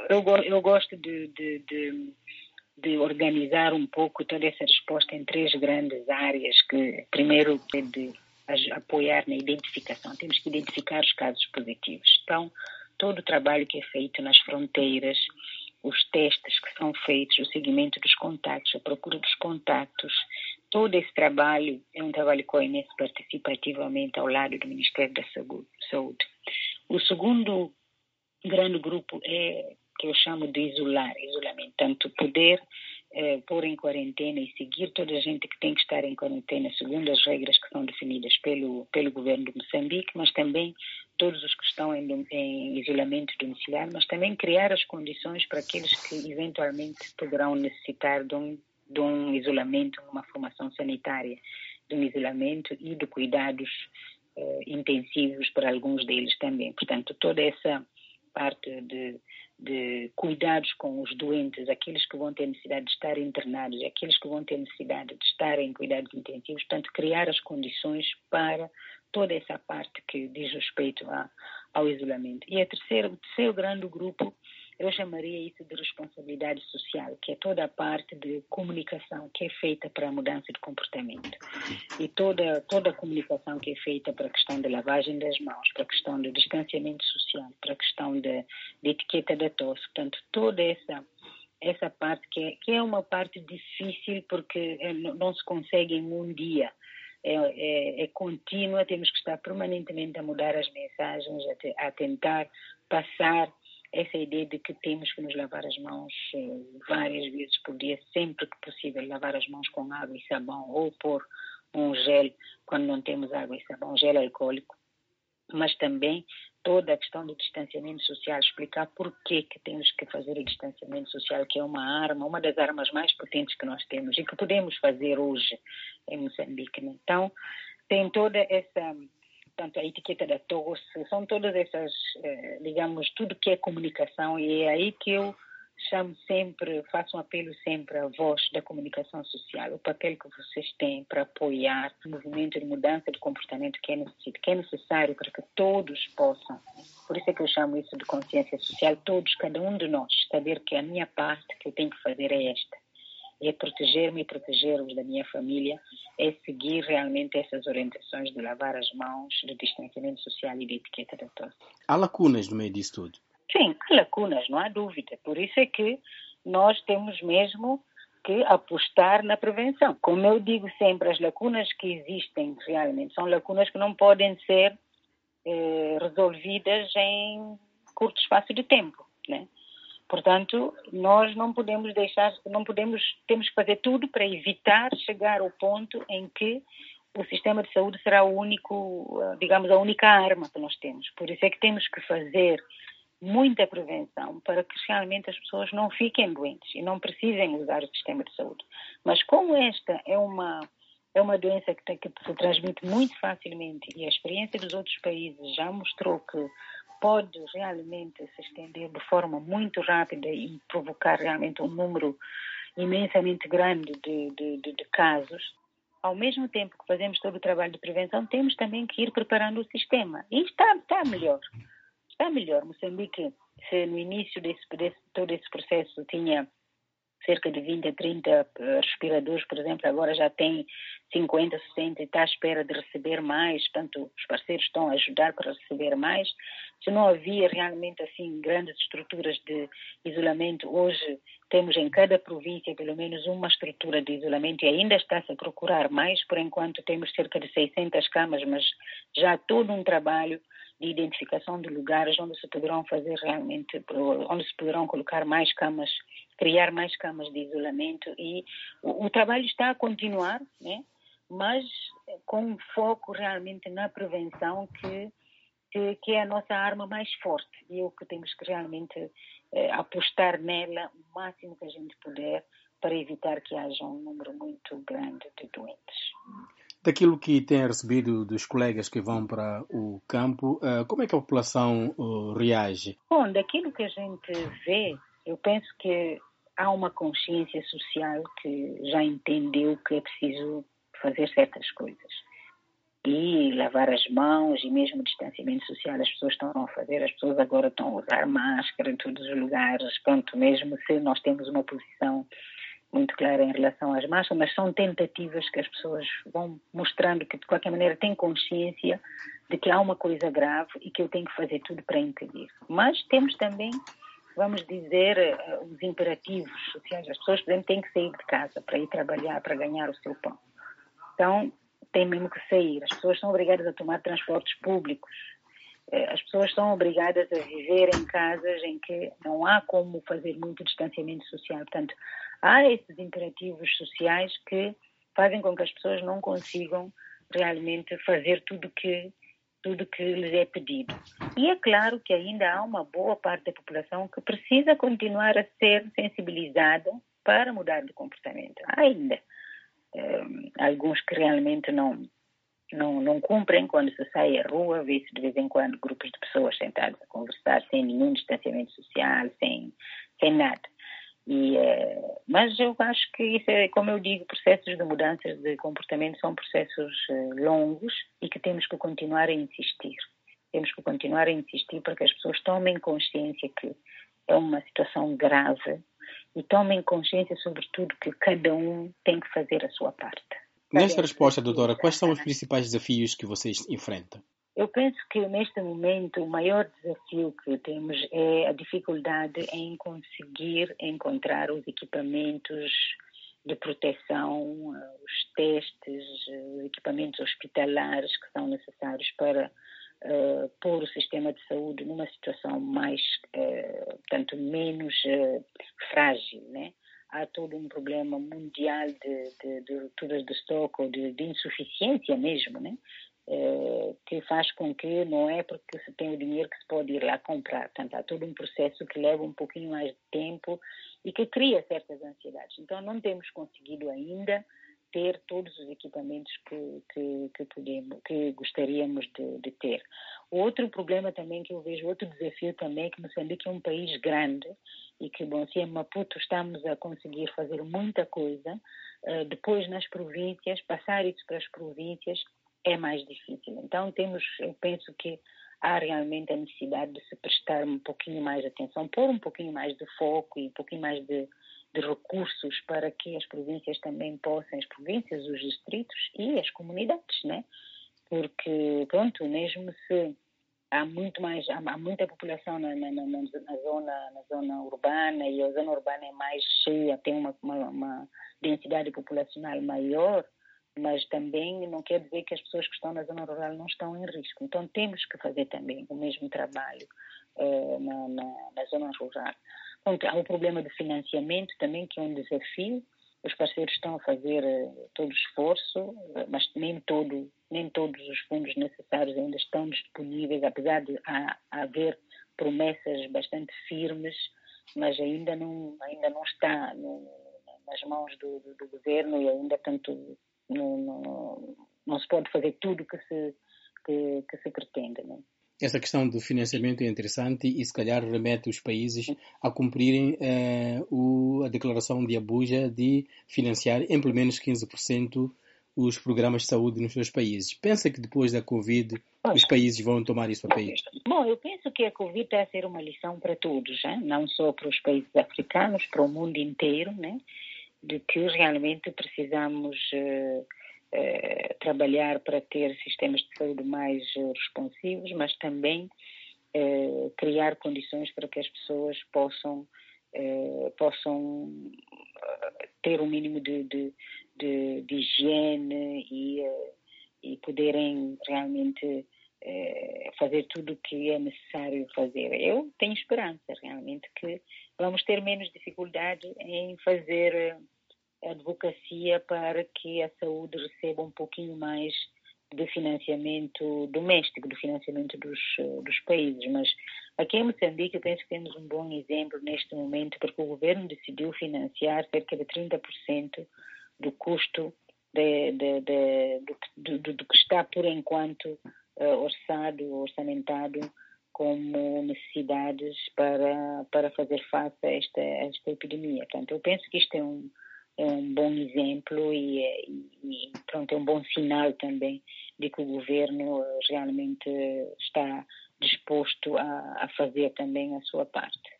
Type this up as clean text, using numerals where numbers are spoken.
eu gosto de organizar um pouco toda essa resposta em três grandes áreas, que primeiro é de apoiar na identificação. Temos que identificar os casos positivos. Então, todo o trabalho que é feito nas fronteiras, os testes que são feitos, o seguimento dos contactos, a procura dos contactos, todo esse trabalho é um trabalho que a OMS participa ativamente ao lado do Ministério da Saúde. O segundo grande grupo é que eu chamo de isolamento, tanto poder pôr em quarentena e seguir toda a gente que tem que estar em quarentena segundo as regras que são definidas pelo governo de Moçambique, mas também todos os que estão em isolamento domiciliar, mas também criar as condições para aqueles que eventualmente poderão necessitar de um isolamento, uma formação sanitária, de um isolamento e de cuidados intensivos para alguns deles também. Portanto, toda essa parte de cuidados com os doentes, aqueles que vão ter necessidade de estar internados, aqueles que vão ter necessidade de estar em cuidados intensivos, portanto, criar as condições para toda essa parte que diz respeito ao isolamento. E o terceiro grande grupo, eu chamaria isso de responsabilidade social, que é toda a parte de comunicação que é feita para a mudança de comportamento. E toda a comunicação que é feita para a questão da lavagem das mãos, para a questão do distanciamento social, para a questão da etiqueta da tosse. Portanto, toda essa parte que é uma parte difícil porque não se consegue em um dia. É contínua, temos que estar permanentemente a mudar as mensagens, a tentar passar essa ideia de que temos que nos lavar as mãos várias vezes por dia, sempre que possível, lavar as mãos com água e sabão ou pôr um gel quando não temos água e sabão, gel alcoólico, mas também toda a questão do distanciamento social, explicar porquê que temos que fazer o distanciamento social, que é uma das armas mais potentes que nós temos e que podemos fazer hoje em Moçambique. Então, tem toda essa, portanto, a etiqueta da tosse, são todas essas, digamos, tudo que é comunicação, e é aí que eu faço um apelo sempre à voz da comunicação social, o papel que vocês têm para apoiar o movimento de mudança de comportamento que é necessário para que todos possam. Por isso é que eu chamo isso de consciência social, todos, cada um de nós, saber que a minha parte que eu tenho que fazer é esta. É proteger-me e proteger os da minha família, é seguir realmente essas orientações de lavar as mãos, de distanciamento social e de etiqueta da tosse. Há lacunas no meio disso tudo? Sim, há lacunas, não há dúvida. Por isso é que nós temos mesmo que apostar na prevenção. Como eu digo sempre, as lacunas que existem realmente são lacunas que não podem ser resolvidas em curto espaço de tempo, né? Portanto, nós não podemos temos que fazer tudo para evitar chegar ao ponto em que o sistema de saúde será o único, digamos, a única arma que nós temos. Por isso é que temos que fazer muita prevenção para que realmente as pessoas não fiquem doentes e não precisem usar o sistema de saúde. Mas como esta é uma doença que se transmite muito facilmente e a experiência dos outros países já mostrou que pode realmente se estender de forma muito rápida e provocar realmente um número imensamente grande de casos, ao mesmo tempo que fazemos todo o trabalho de prevenção, temos também que ir preparando o sistema. E está melhor. Está melhor. Moçambique, se no início todo esse processo tinha cerca de 20 a 30 respiradores, por exemplo, agora já tem 50, 60 e está à espera de receber mais, portanto, os parceiros estão a ajudar para receber mais. Se não havia realmente assim grandes estruturas de isolamento, hoje temos em cada província pelo menos uma estrutura de isolamento e ainda está-se a procurar mais. Por enquanto temos cerca de 600 camas, mas já todo um trabalho de identificação de lugares onde se poderão fazer realmente, onde se poderão colocar mais camas, criar mais camas de isolamento, e o trabalho está a continuar, né? Mas com um foco realmente na prevenção que é a nossa arma mais forte e o que temos que realmente apostar nela o máximo que a gente puder para evitar que haja um número muito grande de doentes. Daquilo que tem recebido dos colegas que vão para o campo, como é que a população reage? Bom, daquilo que a gente vê, eu penso que há uma consciência social que já entendeu que é preciso fazer certas coisas. e lavar as mãos e mesmo o distanciamento social as pessoas estão a fazer, as pessoas agora estão a usar máscara em todos os lugares, pronto, mesmo se nós temos uma posição muito clara em relação às máscaras, mas são tentativas que as pessoas vão mostrando que de qualquer maneira têm consciência de que há uma coisa grave e que eu tenho que fazer tudo para impedir. Mas temos também, vamos dizer, os imperativos sociais. As pessoas, por exemplo, têm que sair de casa para ir trabalhar, para ganhar o seu pão. Então, têm mesmo que sair. As pessoas são obrigadas a tomar transportes públicos. As pessoas são obrigadas a viver em casas em que não há como fazer muito distanciamento social. Portanto, há esses imperativos sociais que fazem com que as pessoas não consigam realmente fazer tudo que lhes é pedido. E é claro que ainda há uma boa parte da população que precisa continuar a ser sensibilizada para mudar de comportamento. Há ainda alguns que realmente não cumprem quando se sai à rua, vê-se de vez em quando grupos de pessoas sentadas a conversar sem nenhum distanciamento social, sem nada. Mas eu acho que isso é, como eu digo, processos de mudanças de comportamento são processos longos e que temos que continuar a insistir. Temos que continuar a insistir para que as pessoas tomem consciência que é uma situação grave e tomem consciência, sobretudo, que cada um tem que fazer a sua parte. Nesta resposta, doutora, quais são os principais desafios que vocês enfrentam? Eu penso que neste momento o maior desafio que temos é a dificuldade em conseguir encontrar os equipamentos de proteção, os testes, os equipamentos hospitalares que são necessários para pôr o sistema de saúde numa situação mais, portanto, menos frágil, né? Há todo um problema mundial de rupturas de estoque ou de insuficiência mesmo, né? Que faz com que não é porque se tem o dinheiro que se pode ir lá comprar. Portanto, há todo um processo que leva um pouquinho mais de tempo e que cria certas ansiedades. Então, não temos conseguido ainda ter todos os equipamentos que gostaríamos de ter. O outro problema também que eu vejo, outro desafio também é que Moçambique é um país grande e que, bom, se em Maputo estamos a conseguir fazer muita coisa, depois nas províncias, passar isso para as províncias é mais difícil. Então eu penso que há realmente a necessidade de se prestar um pouquinho mais de atenção, pôr um pouquinho mais de foco e um pouquinho mais de recursos para que as províncias também possam, as províncias, os distritos e as comunidades, né? Porque, pronto, mesmo se há muita população na zona urbana e a zona urbana é mais cheia, tem uma densidade populacional maior, mas também não quer dizer que as pessoas que estão na zona rural não estão em risco. Então temos que fazer também o mesmo trabalho na zona rural. Então, há o problema de financiamento também, que é um desafio. Os parceiros estão a fazer todo o esforço, mas nem todos os fundos necessários ainda estão disponíveis, apesar de haver promessas bastante firmes, mas ainda não está nas mãos do governo e ainda, portanto, não se pode fazer tudo que se pretende, não? Essa questão do financiamento é interessante e se calhar remete os países a cumprirem a declaração de Abuja de financiar em pelo menos 15% os programas de saúde nos seus países. Pensa que depois da Covid os países vão tomar isso a peito? Bom, eu penso que a Covid está a ser uma lição para todos, hein? Não só para os países africanos, para o mundo inteiro, né? De que realmente precisamos trabalhar para ter sistemas de saúde mais responsivos, mas também criar condições para que as pessoas possam ter um mínimo de higiene e poderem realmente fazer tudo o que é necessário fazer. Eu tenho esperança realmente que vamos ter menos dificuldade em fazer advocacia para que a saúde receba um pouquinho mais de financiamento doméstico, do financiamento dos países. Mas aqui em Moçambique eu penso que temos um bom exemplo neste momento, porque o governo decidiu financiar cerca de 30% do custo do que está por enquanto orçamentado como necessidades para fazer face a esta epidemia. Portanto, eu penso que isto é um é um bom exemplo e pronto, é um bom sinal também de que o governo realmente está disposto a fazer também a sua parte.